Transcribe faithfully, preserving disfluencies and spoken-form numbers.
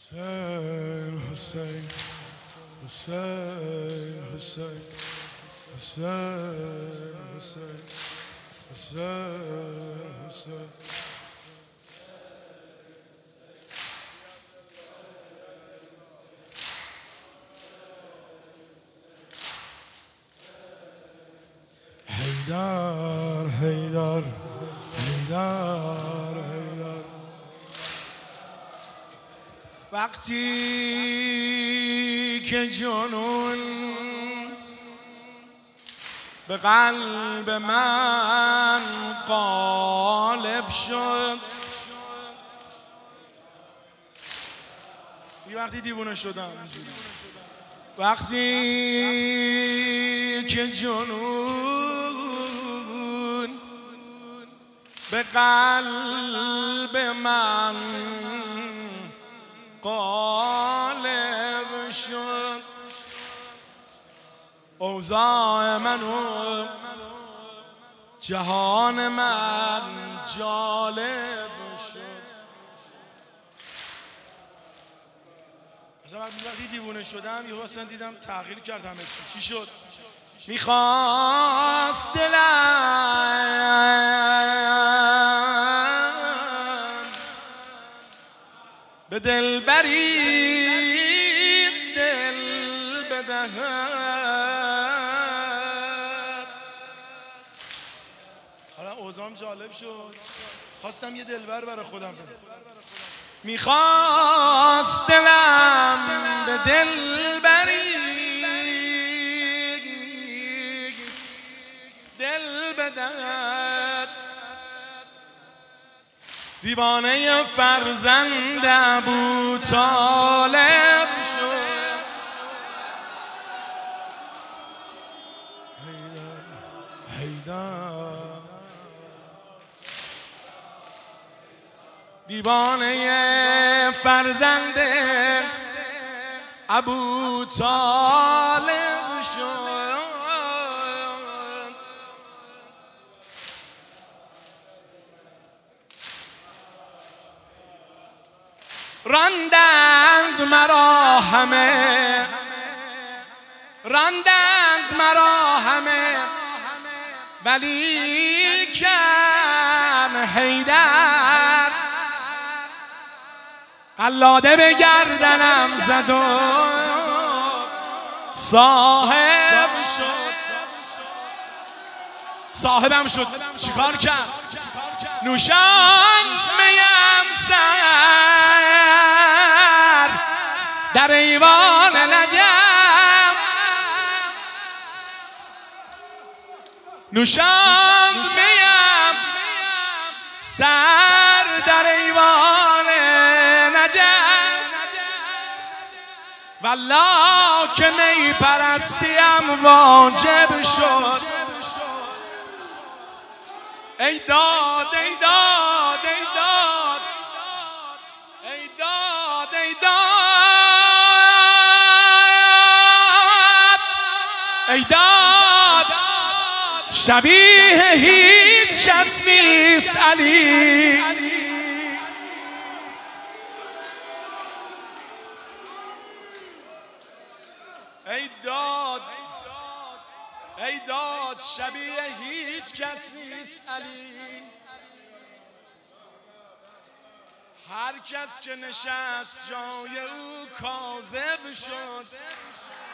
حسین حسین حسین حسین حسین حسین حسین حسین حیدر حیدر حیدر حیدر وقتی که جنون به قلب من غالب شد، یه وقتی دیوونه شدم وقتی که جنون به قلب من غالب شد، اوضاع من و جهان من جالب شد. اصلا وقتی دیوونه شدم یهو اصلا دیدم تغییر کرد همه چی. چی شد؟ میخواست دلم به دلبری دل بدهد. حالا اوضاعم جالب شد، خواستم یه دلبر برای خودم بدم. میخواست دلم به دلبری دل بدهد، دیوانه فرزند ابوطالب شد. حیدر دیوانه فرزند ابوطالب شد. راندند مرا همه راندند مرا همه ولیکن حیدر قلاده به گردنم زد و صاحب شد. صاحبم شد. چیکار کرد؟ نوشان میم سر در ایوان نجم، نوشان میم سر در ایوان نجم، والله که می پرستیم واجب شد. ای داد ای داد ای داد ای داد ای داد ای داد شبیه هیچ کس نیست علی. ای داد ای داد شبیه هیچ کس نیست علی. هر کس که نشست جای او کاذب شد.